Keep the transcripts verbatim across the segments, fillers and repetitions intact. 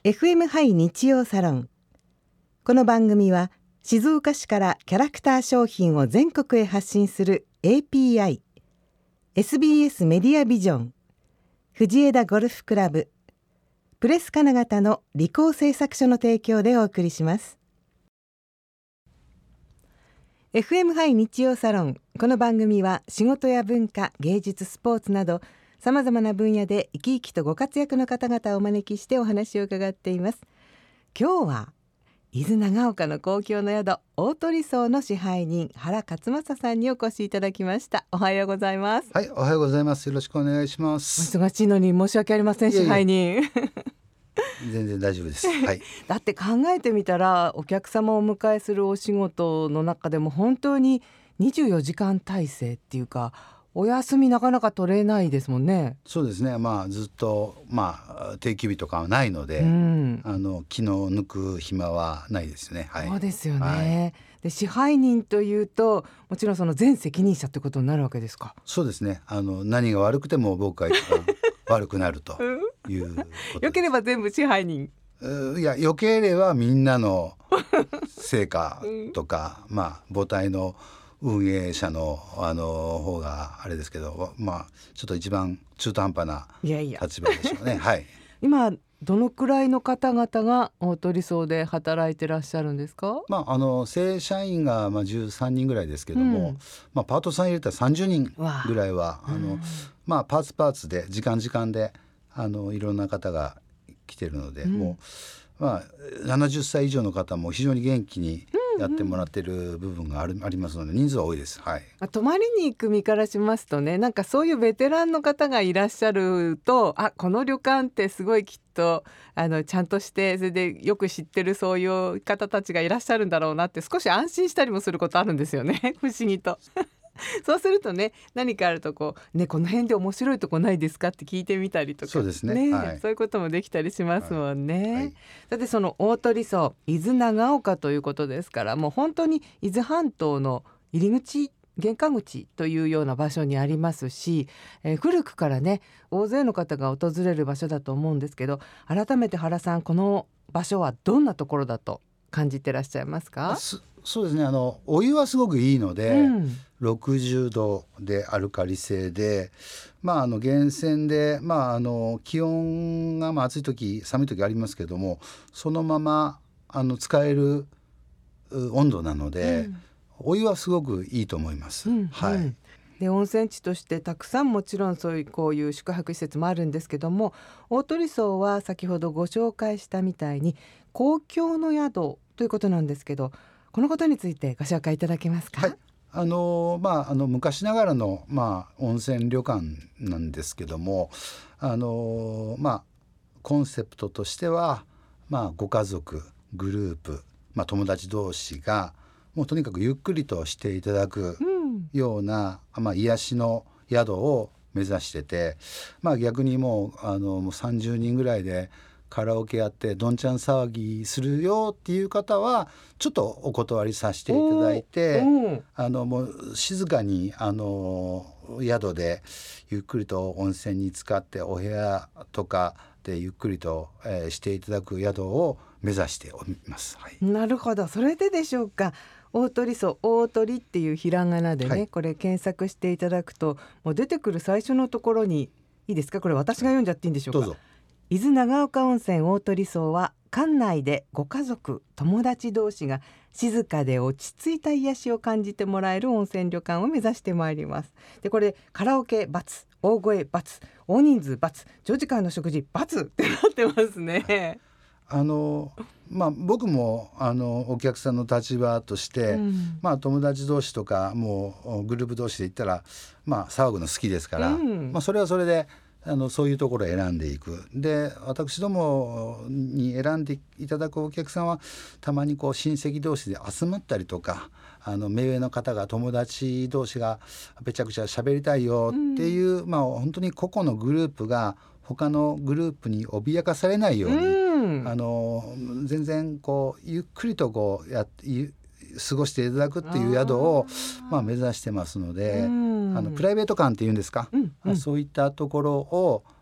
エフエム ハイ日曜サロン。この番組は静岡市からキャラクター商品を全国へ発信する エーピーアイ、 エスビーエス メディアビジョン、藤枝ゴルフクラブ、プレス金型の理工製作所の提供でお送りします。 エフエム ハイ日曜サロン。この番組は仕事や文化、芸術、スポーツなどさまざまな分野で生き生きとご活躍の方々をお招きしてお話を伺っています。今日は伊豆長岡の公共の宿大鳥荘の支配人原勝正さんにお越しいただきました。おはようございます。 はい、おはようございます。よろしくお願いします。 お忙しいのに申し訳ありません。 いやいや、 支配人全然大丈夫です、はい、 だって考えてみたらお客様をお迎えするお仕事の中でも本当ににじゅうよじかん体制っていうか、お休みなかなか取れないですもんね。 そうですね、まあ、ずっと、まあ、定休日とかはないので、 うん、 あの気の抜く暇はないですね、はい、 そうですよね、 はい、 で支配人というともちろんその全責任者ってことになるわけですか。 そうですね、あの何が悪くても僕が一番悪くなるということです。 よければ全部支配人、 いや、よければみんなの成果とか、うん、まあ母体の運営者のあの方があれですけど、まあちょっと一番中途半端な立場でしょうね。いやいやはい。 今どのくらいの方々が大鳥荘で働いてらっしゃるんですか。 まあ、あの正社員がまあじゅうさんにんぐらいですけども、うん、まあ、パートさん入れたらさんじゅうにんぐらいはあの、まあ、パーツパーツで時間時間であのいろんな方が来てるので、うん、もう、まあ、ななじゅっさい以上の方も非常に元気にやってもらってる部分がある、うんうん、ありますので人数は多いです、はい、 泊まりに行く身からしますとね、なんかそういうベテランの方がいらっしゃると、あ、この旅館ってすごいきっとあのちゃんとしてそれでよく知ってるそういう方たちがいらっしゃるんだろうなって少し安心したりもすることあるんですよね不思議とそうするとね、何かあるとこう、ね、この辺で面白いとこないですかって聞いてみたりとか、 そうですね、はい、 そういうこともできたりしますもんね、 はいはい、 だってその大鳥荘伊豆長岡ということですから、もう本当に伊豆半島の入り口玄関口というような場所にありますし、えー、古くからね大勢の方が訪れる場所だと思うんですけど、改めて原さん、この場所はどんなところだと感じてらっしゃいますか。 そそうですね、あのお湯はすごくいいので、うん、ろくじゅうどでアルカリ性で、まあ、あの源泉で、まあ、あの気温がまあ暑い時寒い時ありますけども、そのままあの使える温度なので、うん、お湯はすごくいいと思います、 うん、 はい、 で温泉地としてたくさんもちろんそういうこういう宿泊施設もあるんですけども、大鳥荘は先ほどご紹介したみたいに公共の宿ということなんですけど、このことについてご紹介いただけますか。 はい、あのまあ、あの昔ながらの、まあ、温泉旅館なんですけども、あの、まあ、コンセプトとしては、まあ、ご家族グループ、まあ、友達同士がもうとにかくゆっくりとしていただくような、うん、まあ、癒しの宿を目指してて、まあ、逆にもう、あのもうさんじゅうにんぐらいでカラオケやってどんちゃん騒ぎするよっていう方はちょっとお断りさせていただいて、あのもう静かにあの宿でゆっくりと温泉に浸かってお部屋とかでゆっくりと、えー、していただく宿を目指しております、はい、 なるほど。それででしょうか。大鳥荘、大鳥っていうひらがなでね、はい、これ検索していただくともう出てくる最初のところに、いいですか、これ私が読んじゃっていいんでしょうか。 どうぞ。 伊豆長岡温泉大鳥荘は館内でご家族友達同士が静かで落ち着いた癒しを感じてもらえる温泉旅館を目指してまいります。でこれカラオケ×大声×大人数×長時間の食事×ってなってますね。 あのまあ、僕もあのお客さんの立場として、うん、まあ、友達同士とかもうグループ同士で行ったら、まあ、騒ぐの好きですから、うん、まあ、それはそれであのそういうところを選んでいく。で私どもに選んでいただくお客さんはたまにこう親戚同士で集まったりとか、あの目上の方が友達同士がべちゃくちゃ喋りたいよっていう、うん、まあ、本当に個々のグループが他のグループに脅かされないように、うん、あの全然こうゆっくりとこうやって過ごしていただくっていう宿をまあ、目指してますので、うん、あのプライベート感っていうんですか、うんうん、そういったところを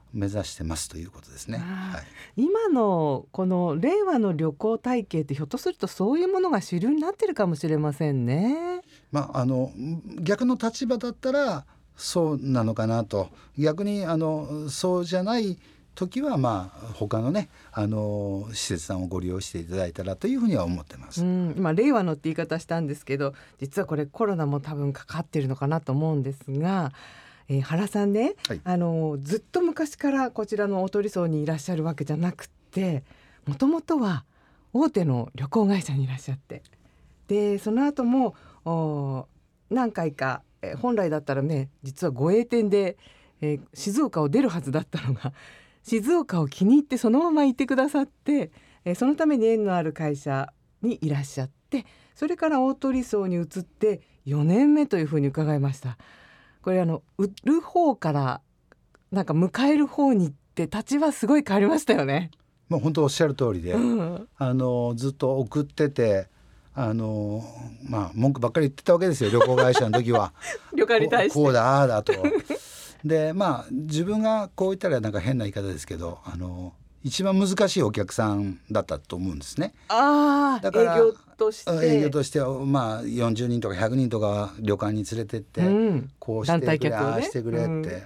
目指してますということですね。はい、 今のこの令和の旅行体系ってひょっとするとそういうものが主流になってるかもしれませんね。 まあ、あの逆の立場だったらそうなのかなと、逆にあのそうじゃない時はまあ他のねあの施設さんをご利用していただいたらというふうには思ってます。 うん、今令和のって言い方したんですけど、実はこれコロナも多分かかってるのかなと思うんですが、えー、原さんね、はい、あのずっと昔からこちらの大鳥荘にいらっしゃるわけじゃなくて、もともとは大手の旅行会社にいらっしゃって、でその後も何回か、えー、本来だったらね実は護衛店で、えー、静岡を出るはずだったのが静岡を気に入ってそのままいてくださって、えー、そのために縁のある会社にいらっしゃって、それから大鳥荘に移ってよねんめというふうに伺いました。これあの売る方からなんか迎える方にって立場すごい変わりましたよね。 もう本当おっしゃる通りで、うん、あのずっと送っててあの、まあ、文句ばっかり言ってたわけですよ、旅行会社の時は旅館に対してこ, こうだああだとでまあ自分がこう言ったらなんか変な言い方ですけど、あの一番難しいお客さんだったと思うんですね。 あだから営業として営業としては、まあ、よんじゅうにんとかひゃくにんとか旅館に連れてって、うん、こうしてくれ、ね、ああしてくれって、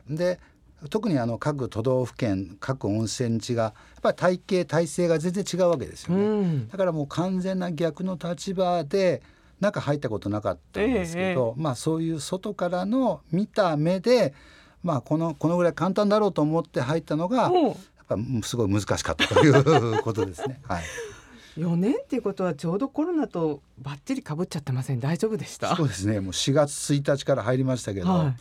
うん、で特にあの各都道府県各温泉地がやっぱり体系体制が全然違うわけですよね、うん、だからもう完全な逆の立場で中入ったことなかったんですけど、ええまあ、そういう外からの見た目で、まあ、この、このぐらい簡単だろうと思って入ったのが、うん、やっぱすごい難しかったということですね、はい、 よねんっていうことはちょうどコロナとバッチリ被っちゃってません？大丈夫でした？ そうですね、もうしがつついたちから入りましたけど、はい、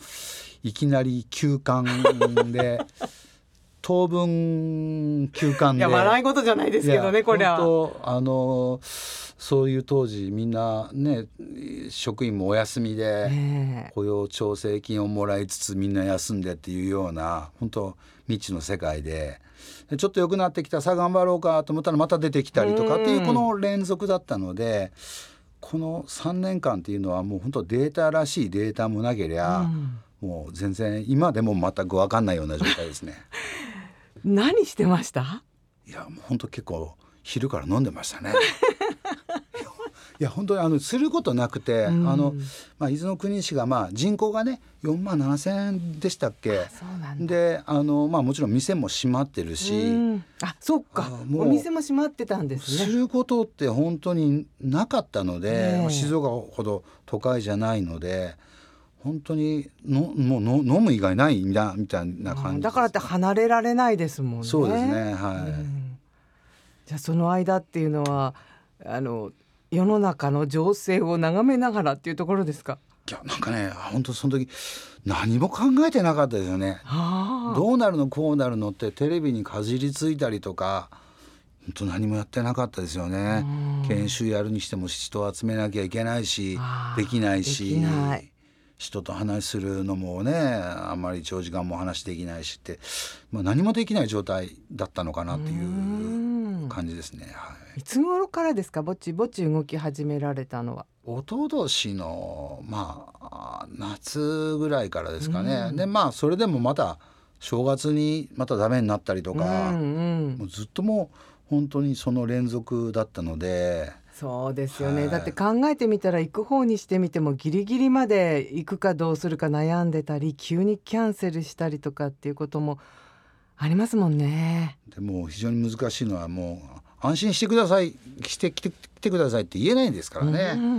いきなり休館で当分休館で、 いや笑い事じゃないですけどね、これは本当あのそういう当時みんなね職員もお休みで雇用調整金をもらいつつみんな休んでっていうような本当未知の世界で、ちょっと良くなってきたさあ頑張ろうかと思ったらまた出てきたりとかっていうこの連続だったので、このさんねんかんっていうのはもう本当データらしいデータもなけりゃ、うん、もう全然今でも全く分かんないような状態ですね何してました？ いやもう本当結構昼から飲んでましたねいや本当にあのすることなくて、うんあのまあ、伊豆の国市がまあ人口がねよんまんななせんえんでしたっけ。 あそうなんだ。 であの、まあ、もちろん店も閉まってるし、 うんあそうかお店も閉まってたんですね。 することって本当になかったので、ね、静岡ほど都会じゃないので本当にのもうの飲む以外ないみたいな感じです、ね、 だからって離れられないですもんね。 そうですね、はい、うん、 じゃあその間っていうのはあの世の中の情勢を眺めながらっていうところですか？ いやなんかね本当その時何も考えてなかったですよね。どうなるのこうなるのってテレビにかじりついたりとか本当何もやってなかったですよね。研修やるにしても人を集めなきゃいけないしできないしできない人と話するのもねあんまり長時間も話できないしって、まあ、何もできない状態だったのかなっていう感じですね、はい、 いつ頃からですかぼちぼち動き始められたのは？ おととしの、まあ、夏ぐらいからですかね、うん、でまあそれでもまた正月にまたダメになったりとか、うんうん、もうずっともう本当にその連続だったので。 そうですよね、はい、だって考えてみたら行く方にしてみてもギリギリまで行くかどうするか悩んでたり急にキャンセルしたりとかっていうこともありますもんね。 でも非常に難しいのはもう安心してくださいして来て、来てくださいって言えないんですからね、うん、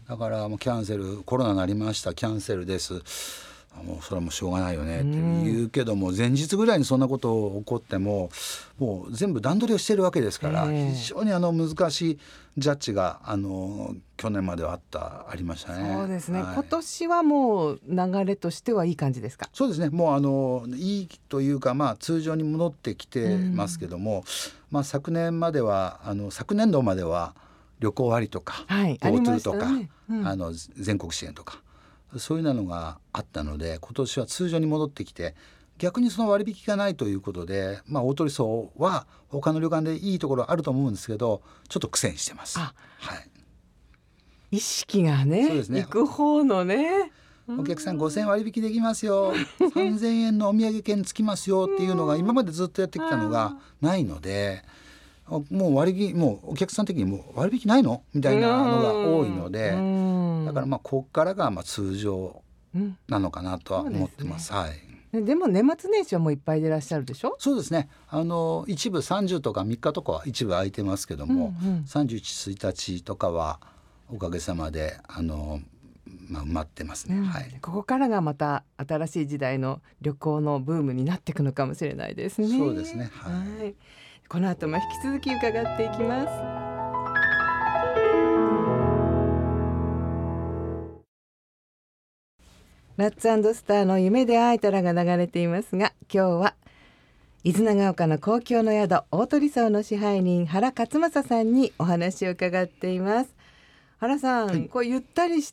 だからもうキャンセルコロナになりましたキャンセルですもうそれはもうしょうがないよねって言うけども、うん、前日ぐらいにそんなこと起こってももう全部段取りをしてるわけですから、えー、非常にあの難しいジャッジがあの去年まではあったありましたね。 そうですね、 はい、 今年はもう流れとしてはいい感じですか？ そうですねもうあのいいというか、まあ、通常に戻ってきてますけども、うんまあ、昨年まではあの昨年度までは旅行割とか、 はい、 GoTo とか、 ねうん、 あの全国支援とかそういうのがあったので今年は通常に戻ってきて逆にその割引がないということで、まあ、大鳥荘は他の旅館でいいところあると思うんですけどちょっと苦戦してます。 あ、 はい、 意識が ね, そうですね行く方のね、 お客さんごせんえん割引できますよさんぜんえんのお土産券つきますよっていうのが今までずっとやってきたのがないので、もう割引もうお客さん的にもう割引ないのみたいなのが多いので、だからまあここからがまあ通常なのかなとは思ってます。はい。 でも年末年始はもういっぱいでいらっしゃるでしょ。 そうですね、あの一部さんじゅうとかみっかとかは一部空いてますけども、うんうん、さんじゅういち、ついたちとかはおかげさまであの、まあ、埋まってますね、うん、はい。 ここからがまた新しい時代の旅行のブームになっていくのかもしれないですね。 そうですね、はい、 はい。この後も引き続き伺っていきます。ラッツ&スターの夢で会えたらが流れていますが、今日は伊豆長岡の公共の宿大鳥荘の支配人原勝正さんにお話を伺っています。原さん、はい、こうゆったりした、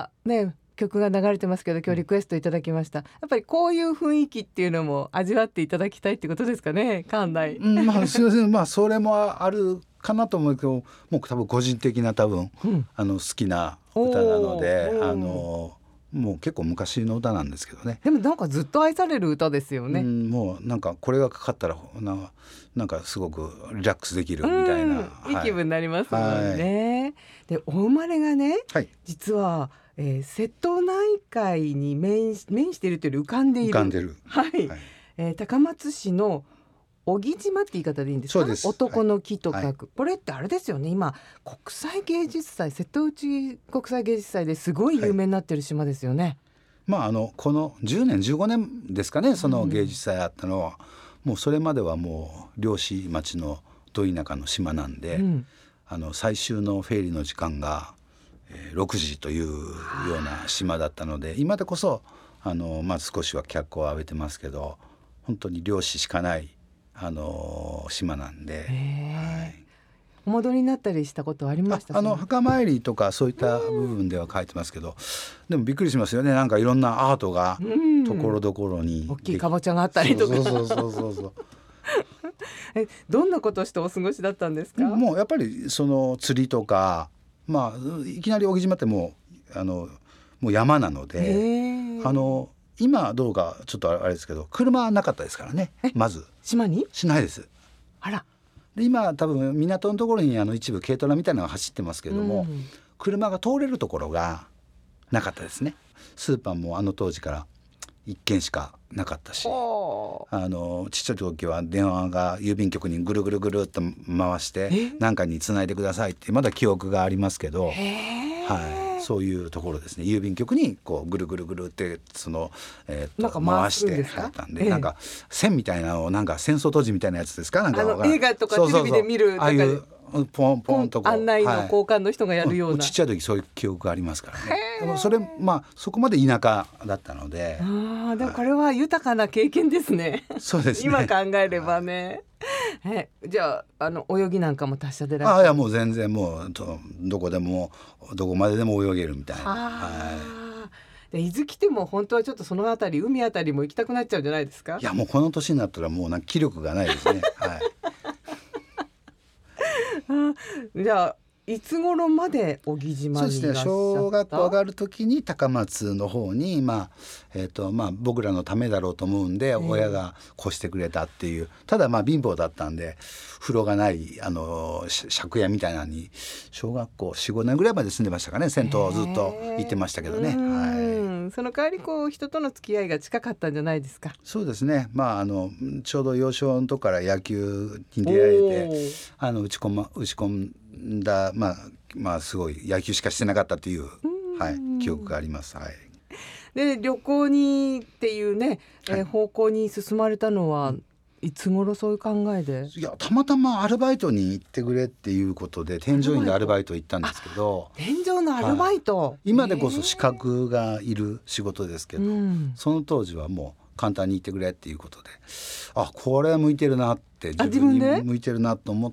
ね、曲が流れてますけど、今日リクエストいただきました。やっぱりこういう雰囲気っていうのも味わっていただきたいってことですかね、館内。 うん、まあ、すいませんまあそれもあるかなと思うけど、もう多分個人的な多分、うん、あの好きな歌なので、あのもう結構昔の歌なんですけどね。 でもなんかずっと愛される歌ですよね。 うん、もうなんかこれがかかったらな、なんかすごくリラックスできるみたいな、 うん、いい気分になりますもんね、はい。でお生まれがね、はい、実は、えー、瀬戸内海に面し、面しているというより浮かんでいる、 浮かんでる、 はいはい。えー、高松市の小木島って言い方でいいんですか。 そうです。 男の木と書く、はい、これってあれですよね、今国際芸術祭、瀬戸内国際芸術祭ですごい有名になってる島ですよね、はい。 まあ、あのこのじゅうねんじゅうごねんですかね、その芸術祭あったのは、うん、もうそれまではもう漁師町のど田舎の島なんで、うん、あの最終のフェリーの時間が、えー、ろくじというような島だったので、今でこそあの、まあ、少しは脚光を浴びてますけど、本当に漁師しかないあの島なんで、はい、 お戻りになったりしたことありました？ ああの墓参りとかそういった部分では書いてますけど、でもびっくりしますよね。なんかいろんなアートがところどころに、 大きいかぼちゃがあったりとか、 そうそうそうそうそうえどんなことしてお過ごしだったんですか？ もうやっぱりその釣りとか、まあ、いきなり小木島ってもうあのもう山なので、あの今どうかちょっとあれですけど、車はなかったですからね。まず島にしないです。 あら。 で今多分港のところにあの一部軽トラみたいなのが走ってますけども、うん、車が通れるところがなかったですね。スーパーもあの当時からいっけんしかなかったし、あのちっちゃい時は電話が郵便局にぐるぐるぐるっと回して何かにつないでくださいってまだ記憶がありますけど、はい、そういうところですね。郵便局にこうぐるぐるぐるってその、えー、と回してやったんで、なんか線みたいなのをなんか戦争当時みたいなやつですか、なんかあの映画とかテレビで見る、 ああいうポンポンとこ案内の交換の人がやるような、 はい、ちっちゃい時そういう記憶がありますからね。でもそれ、まあ、そこまで田舎だったので、 あでもこれは豊かな経験ですね。 そうですね、 今考えればね。えじゃあ、あの泳ぎなんかも達者でらっしゃる？ あいやもう全然もうどこでもどこまででも泳げるみたいな。はい、 で伊豆来ても本当はちょっとそのあたり海あたりも行きたくなっちゃうんじゃないですか？ いやもうこの年になったらもうなんか気力がないですね。はいあじゃあいつ頃まで小木島にいらっしゃった？ そうですね、小学校上がる時に高松の方に、まあえーとまあ、僕らのためだろうと思うんで親が越してくれたっていう、ただまあ貧乏だったんで風呂がないあの借家みたいなのに小学校 よん,ご 年ぐらいまで住んでましたかね。銭湯ずっと行ってましたけどね、はい、 その代わりこう人との付き合いが近かったんじゃないですか？ そうですね、まあ、あのちょうど幼少のとこから野球に出会えてあの打ち込ま打ち込んだ、まあまあ、すごい野球しかしてなかったっていう、はい、記憶があります、はい、 で旅行にっていうね、えー、方向に進まれたのは、うん、いつ頃そういう考えで？ いやたまたまアルバイトに行ってくれっていうことで添乗員でアルバイト行ったんですけど、 添乗のアルバイト、はい、 今でこそ資格がいる仕事ですけど、うん、その当時はもう簡単に行ってくれっていうことで、あこれは向いてるなって自分に向いてるなと思って、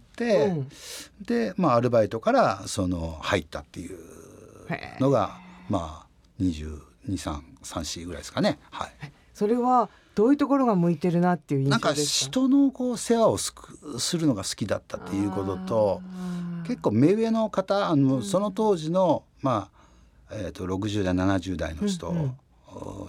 うん、で、まあ、アルバイトからその入ったっていうのが、まあ、にじゅうに、さん、さん、よんぐらいですかね、はい、 それはどういうところが向いてるなっていう印象ですか？ なんか人のこう世話をすくするのが好きだったっていうことと、結構目上の方あの、うん、その当時の、まあえー、とろくじゅう代ななじゅう代の人って、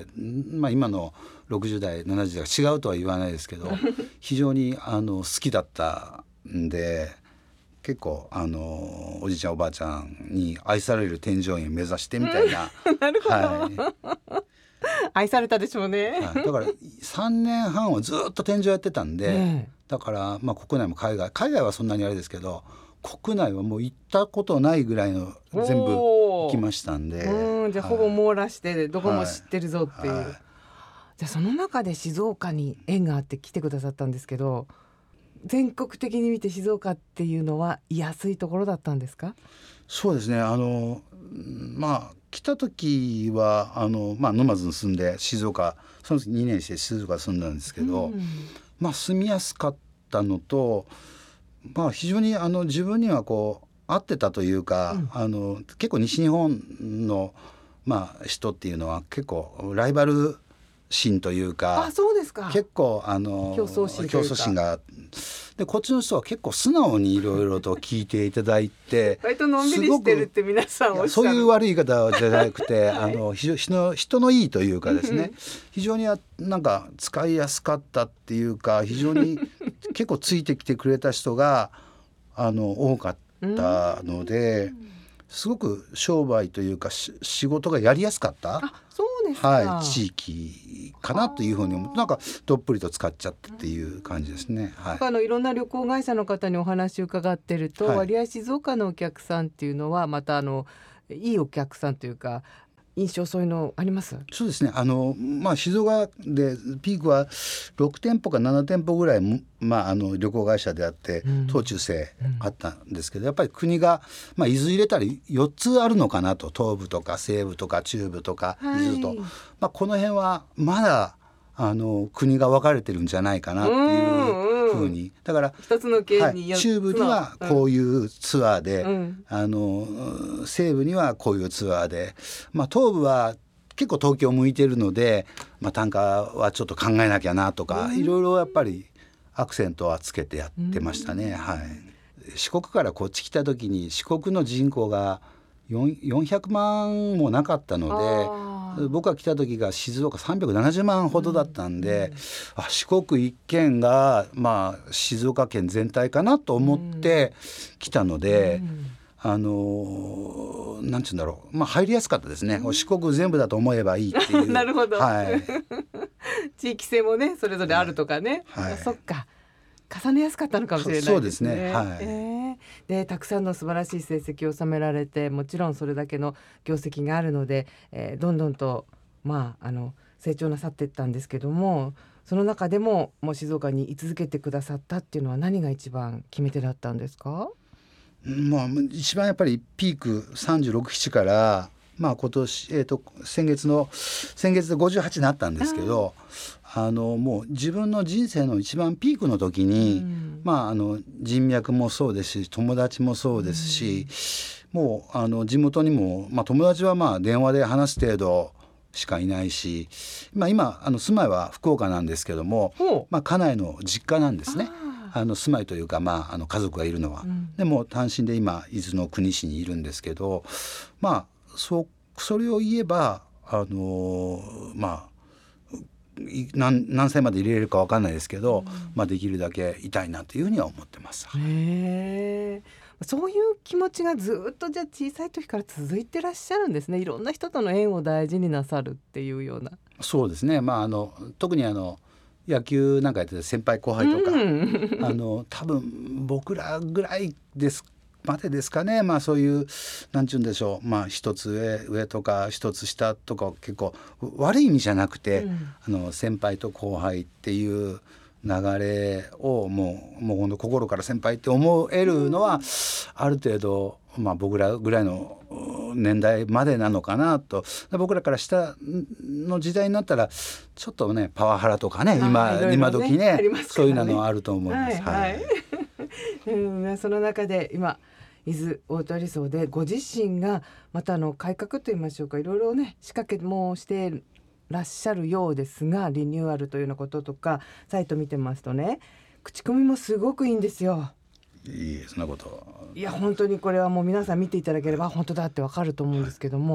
まあ、今のろくじゅう代ななじゅう代が違うとは言わないですけど非常にあの好きだったんで、結構あのおじいちゃんおばあちゃんに愛される添乗員を目指してみたいな、 うん、なるほど、 はい愛されたでしょうね、 はい、だからさんねんはんはずっと添乗やってたんで、ね、だから、まあ、国内も海外海外はそんなにあれですけど、国内はもう行ったことないぐらいの全部行きましたんで、 うん、じゃあ、はい、ほぼ網羅してどこも知ってるぞっていう、はいはい、じゃあその中で静岡に縁があって来てくださったんですけど、全国的に見て静岡っていうのは居やすいところだったんですか？ そうですね、あのまあ来た時はあの、まあ、沼津に住んで静岡その時にねんして静岡に住んだんですけど、うん、まあ、住みやすかったのと、まあ、非常にあの自分にはこう合ってたというか、うん、あの結構西日本の、まあ、人っていうのは結構ライバル心というか、 あ、そうですか、 結構あの競争心競争心がで、こっちの人は結構素直にいろいろと聞いていただいて割とのんびりしてるって皆さんおっしゃる。 そういう悪い言い方じゃなくて、はい、あの人の人のいいというかですね非常になんか使いやすかったっていうか、非常に結構ついてきてくれた人があの多かったので、すごく商売というか仕事がやりやすかった。 あ、そうですか、 はい、地域かなというふうに思って、なんかどっぷりと使っちゃったっていう感じですね、はい、 あのいろんな旅行会社の方にお話を伺ってると、はい、割合静岡のお客さんっていうのはまたあのいいお客さんというか印象、そういうのあります？ そうですね、あの、まあ、静岡でピークはろく店舗かなな店舗ぐらい、まあ、あの旅行会社であって、うん、東中西あったんですけど、やっぱり国が、まあ、伊豆入れたりよっつあるのかなと、東部とか西部とか中部とか伊豆と、はい、まあ、この辺はまだあの国が分かれてるんじゃないかなっていうふうに、だから一つの県に、 はい、中部にはこういうツアーで、うん、あの西部にはこういうツアーで、まあ、東部は結構東京向いてるので、まあ、単価はちょっと考えなきゃなとか、いろいろやっぱりアクセントはつけてやってましたね、はい、四国からこっち来た時に四国の人口がよんひゃくまんもなかったので、僕が来た時が静岡さんびゃくななじゅうまんほどだったんで、うん、あ、四国一県が、まあ、静岡県全体かなと思って来たので、うん、あのなんていうんだろう、まあ、入りやすかったですね、うん、四国全部だと思えばいいっていうなるほど、 はい、 地域性もねそれぞれあるとかね、はい、そっか、重ねやすかったのかもしれないですね。 そうですね、はい、 えー、でたくさんの素晴らしい成績を収められて、もちろんそれだけの業績があるので、えー、どんどんと、まあ、あの成長なさっていったんですけども、その中でももう静岡に居続けてくださったっていうのは何が一番決め手だったんですか？ まあ、一番やっぱりピークさんじゅうろく、ななから、まあ、今年、えーと、先月の先月でごじゅうはちになったんですけど、あのもう自分の人生の一番ピークの時に、うん、まあ、あの人脈もそうですし友達もそうですし、うん、もうあの地元にも、まあ、友達はまあ電話で話す程度しかいないし、まあ、今あの住まいは福岡なんですけども、まあ、家内の実家なんですね。あの住まいというか、まあ、あの家族がいるのは、うん、でも単身で今伊豆の国市にいるんですけど、まあ そ, それを言えばあのまあ何, 何歳まで入れれるか分かんないですけど、うん、まあ、できるだけいたいなというふうには思ってます。 へー、そういう気持ちがずっとじゃあ小さい時から続いてらっしゃるんですね。いろんな人との縁を大事になさるっていうような。 そうですね、まあ、あの特にあの野球なんかやってた先輩後輩とか、うん、あの多分僕らぐらいですまでですかね、まあ、そういうなんて言うんでしょう、まあ、一つ 上, 上とか一つ下とか結構悪い意味じゃなくて、うん、あの先輩と後輩っていう流れをもうもう本当心から先輩って思えるのは、うん、ある程度、まあ、僕らぐらいの年代までなのかなと。僕らから下の時代になったらちょっとねパワハラとかね、今、ね、今時 ね, ねそういうのはあると思います。はいはい、 うん、その中で今伊豆大鳥荘でご自身がまたあの改革といいましょうか、いろいろね仕掛けもしてらっしゃるようですが、リニューアルというようなこととかサイト見てますとね、口コミもすごくいいんですよ。 いいそんなこと。 いや本当にこれはもう皆さん見ていただければ本当だってわかると思うんですけども、はい、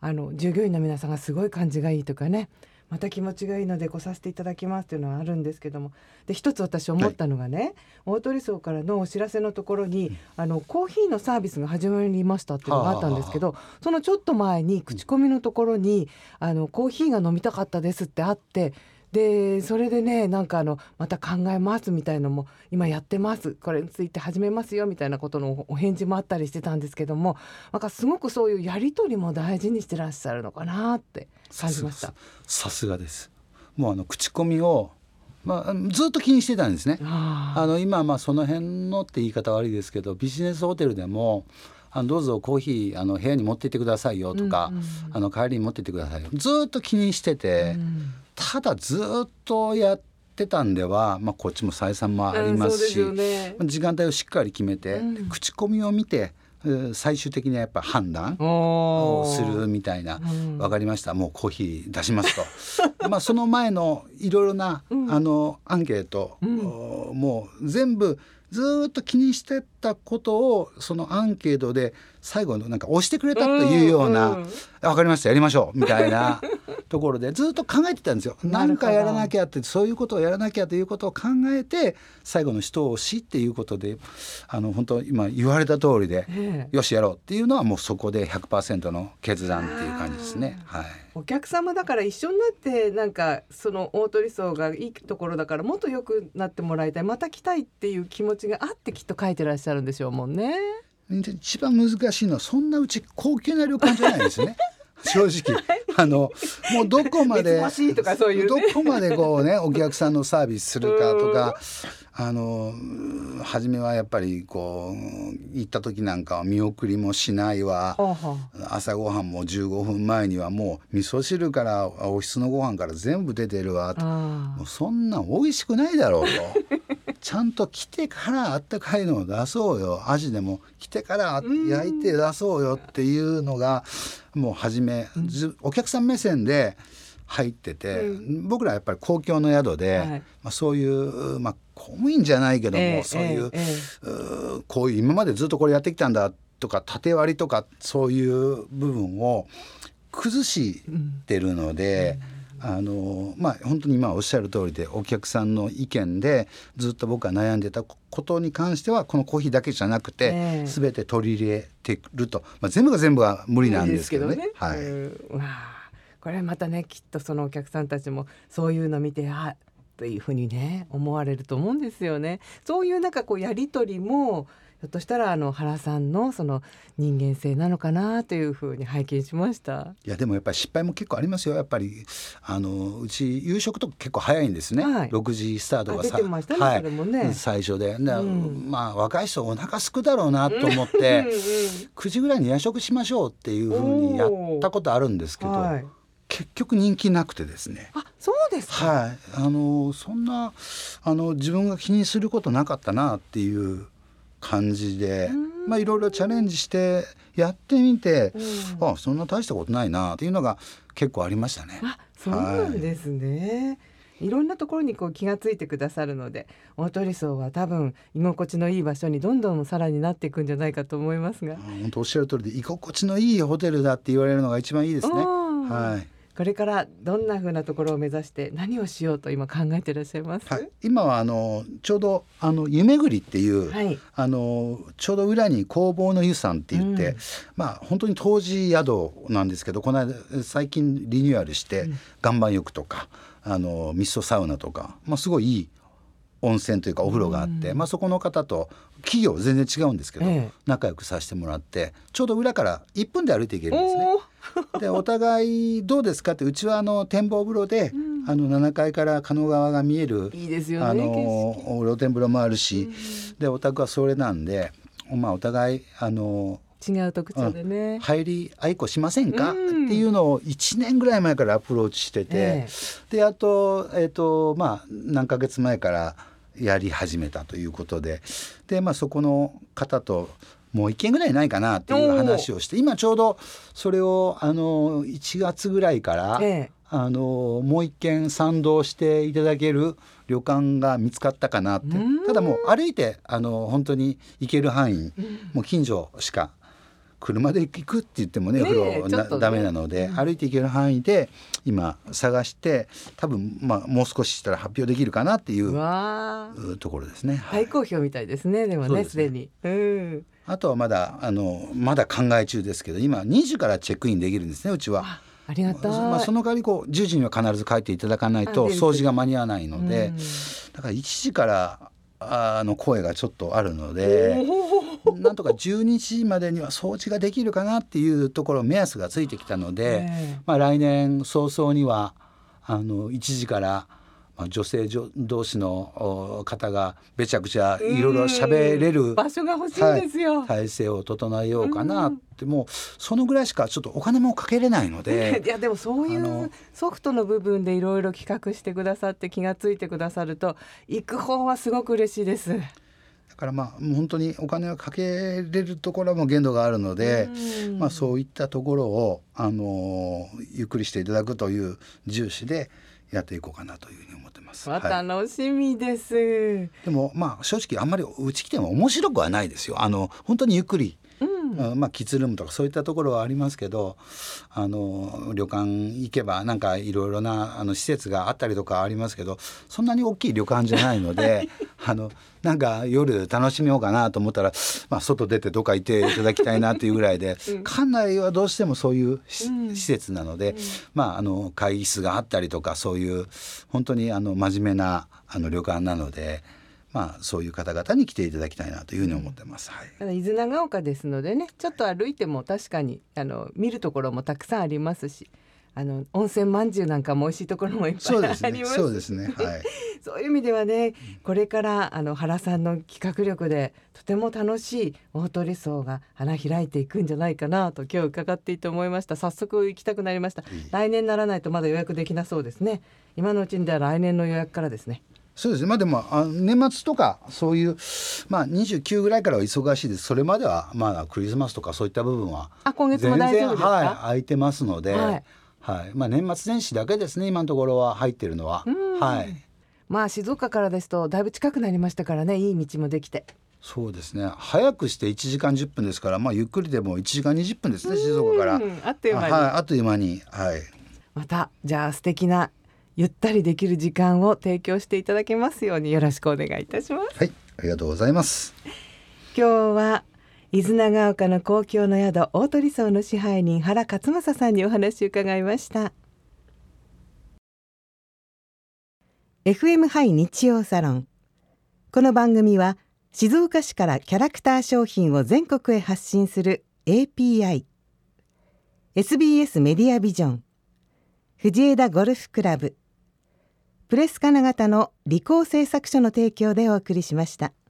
あの従業員の皆さんがすごい感じがいいとかね、また気持ちがいいので来させていただきますっていうのはあるんですけども、で一つ私思ったのがね、はい、大鳥荘からのお知らせのところに、うん、あのコーヒーのサービスが始まりましたっていうのがあったんですけど、はあはあ、そのちょっと前に口コミのところに、うん、あのコーヒーが飲みたかったですってあって、でそれでねなんかあのまた考えますみたいのも今やってます、これについて始めますよみたいなことのお返事もあったりしてたんですけども、なんかすごくそういうやり取りも大事にしてらっしゃるのかなって感じました。 さすがです。もうあの口コミを、まあ、ずっと気にしてたんですね。ああの今まあその辺のって言い方悪いですけど、ビジネスホテルでもあのどうぞコーヒーあの部屋に持って行ってくださいよとか、うんうん、あの帰りに持って行ってくださいよ、ずっと気にしてて、うん、ただずっとやってたんでは、まあ、こっちも採算もありますし、うんね、時間帯をしっかり決めて、うん、口コミを見て最終的にはやっぱ判断をするみたいな、分かりましたもうコーヒー出しますとまあその前のいろいろな、うん、あのアンケート、うん、もう全部ずっと気にしてたことをそのアンケートで最後のなんか押してくれたというような、うんうん、分かりましたやりましょうみたいなところでずっと考えてたんですよ。何かやらなきゃって、そういうことをやらなきゃということを考えて最後の一押しっていうことで、あの本当今言われた通りで、ええ、よしやろうっていうのはもうそこで ひゃくパーセント の決断っていう感じですね。はい、 お客様だから一緒になってなんかその大鳥荘がいいところだからもっと良くなってもらいたい、また来たいっていう気持ちがあってきっと書いてらっしゃるんでしょうもんね。 一番難しいのはそんなうち高級な旅館じゃないですね正直あのもうどこまでとかそういう、ね、 どこまでこうねお客さんのサービスするかとか、あの初めはやっぱりこう行った時なんかは見送りもしないわ、朝ごはんもじゅうごふんまえにはもう味噌汁からおひつのご飯から全部出てるわと、もうそんな美味しくないだろうとちゃんと来てからあったかいのを出そうよ、味でも来てから焼いて出そうよっていうのがもう初め、うん、お客さん目線で入ってて、うん、僕らはやっぱり公共の宿で、はい、まあ、そういう、まあ、公務員じゃないけども、えー、そういう、えー、うこういう今までずっとこれやってきたんだとか縦割りとかそういう部分を崩してるので、うん、あのまあ、本当に今おっしゃる通りでお客さんの意見でずっと僕が悩んでたことに関してはこのコーヒーだけじゃなくて、えー、全て取り入れてると、まあ、全部が全部は無理なんですけどね。はい、 うわこれまたねきっとそのお客さんたちもそういうの見てあというふうにね思われると思うんですよね。そういうなんかこうやり取りもひょっとしたらあの原さんのその人間性なのかなというふうに拝見しました。 いやでもやっぱり失敗も結構ありますよ。やっぱりあのうち夕食とか結構早いんですね、はい、ろくじスタートがさ、 ね、はい、それもね、 最初で、うん、まあ若い人お腹すくだろうなと思って、うんうん、くじぐらいに夜食しましょうっていうふうにやったことあるんですけど、はい、結局人気なくてですね。 あ、そうですか。 はい、あのそんなあの自分が気にすることなかったなっていう感じで、まあいろいろチャレンジしてやってみて、うん、あそんな大したことないなっていうのが結構ありましたね。 あ、そうなんですね。はい、いろんなところにこう気がついてくださるので大鳥荘は多分居心地のいい場所にどんどんさらになっていくんじゃないかと思いますが、 本当おっしゃる通りで居心地のいいホテルだって言われるのが一番いいですね。はい、 これからどんな風なところを目指して何をしようと今考えていらっしゃいます？ はい、今はあのちょうどあの湯めぐりっていう、はい、あのちょうど裏に工房の湯さんって言って、うん、まあ本当に当時宿なんですけどこの間最近リニューアルして、うん、岩盤浴とかあのミストサウナとか、まあ、すごいいい温泉というかお風呂があって、うん、まあ、そこの方と企業全然違うんですけど、ええ、仲良くさせてもらってちょうど裏からいっぷんで歩いていけるんですね。でお互いどうですかって、うちはあの展望風呂で、うん、あのななかいから狩野川が見えるいいですよね、 あの露天風呂もあるし、うん、でお宅はそれなんで、まあ、お互いあの違う特徴でね、 うん、入りあいこしませんか、うん、っていうのをいちねんぐらい前からアプローチしてて、ええ、であと、えーとまあ、何ヶ月前からやり始めたということで、で、まあ、そこの方ともういっけんぐらいないかなっていう話をして、今ちょうどそれをあのいちがつぐらいから、ええ、あのもう一軒賛同していただける旅館が見つかったかなって。ただもう歩いてあの本当に行ける範囲、もう近所しか車で行くって言ってもね、お風呂な、ね、ダメなので、うん、歩いて行ける範囲で今探して、多分まあもう少ししたら発表できるかなっていうところですね。 大好評みたいですね。でもね、すでに、うん、 あとはまだあのまだ考え中ですけど、今にじからチェックインできるんですね、うちは。 あ、ありがたい。 まあ、その代わりこうじゅうじには必ず帰っていただかないと掃除が間に合わないので、うん、だからいちじからあの声がちょっとあるので、なんとかじゅうにじまでには掃除ができるかなっていうところ目安がついてきたので、まあ、来年早々にはあのいちじから女性同士の方がべちゃくちゃいろいろ喋れる場所が欲しいんですよ、 はい、体制を整えようかなって、もうそのぐらいしかちょっとお金もかけれないのでいやでもそういうソフトの部分でいろいろ企画してくださって気がついてくださると、行く方はすごく嬉しいです。 だからまあ本当にお金をかけれるところも限度があるので、まあ、そういったところを、あのー、ゆっくりしていただくという重視でやっていこうかなというふうに思ってます。 まあ、楽しみです、はい、 でもまあ正直あんまりうち来ても面白くはないですよ。あの本当にゆっくり、うん、まあ、キッズルームとかそういったところはありますけど、あの旅館行けばなんかいろいろなあの施設があったりとかありますけど、そんなに大きい旅館じゃないのであのなんか夜楽しみようかなと思ったら、まあ、外出てどっか行っていただきたいなというぐらいで、うん、館内はどうしてもそういう、うん、施設なので、うん、まあ、あの会議室があったりとか、そういう本当にあの真面目なあの旅館なので、まあ、そういう方々に来ていただきたいなというふうに思ってます、はい、 伊豆長岡ですのでね、ちょっと歩いても確かにあの見るところもたくさんありますし、あの温泉まんじゅうなんかも美味しいところもいっぱいあります。 そうですね、そうですね、はい、 そういう意味ではね、これからあの原さんの企画力でとても楽しい大鳥荘が花開いていくんじゃないかなと今日伺っていて思いました。早速行きたくなりました。来年ならないとまだ予約できなそうですね。今のうちにでは来年の予約からですね。 そうですね、まあ、でもあ年末とかそういう、まあ、にじゅうくぐらいからは忙しいです。それまではまだクリスマスとかそういった部分はあ今月も大丈夫ですか？ はい、空いてますので、 はいはい、まあ、年末年始だけですね、今のところは入ってるのは。はい、 まあ静岡からですとだいぶ近くなりましたからね、いい道もできて。 そうですね、早くしていちじかんじゅっぷんですから、まあ、ゆっくりでもいちじかんにじゅっぷんですね、静岡から。 あっという間に、 はい、あっという間に、はい、 またじゃあ素敵なゆったりできる時間を提供していただけますようによろしくお願いいたします。 はい、ありがとうございます。 今日は伊豆長岡の公共の宿大鳥荘の支配人原勝正さんにお話を伺いました。 エフエム ハイ日曜サロン。この番組は静岡市からキャラクター商品を全国へ発信する エーピーアイ、 エスビーエス メディアビジョン、藤枝ゴルフクラブ、プレス金型の理工製作所の提供でお送りしました。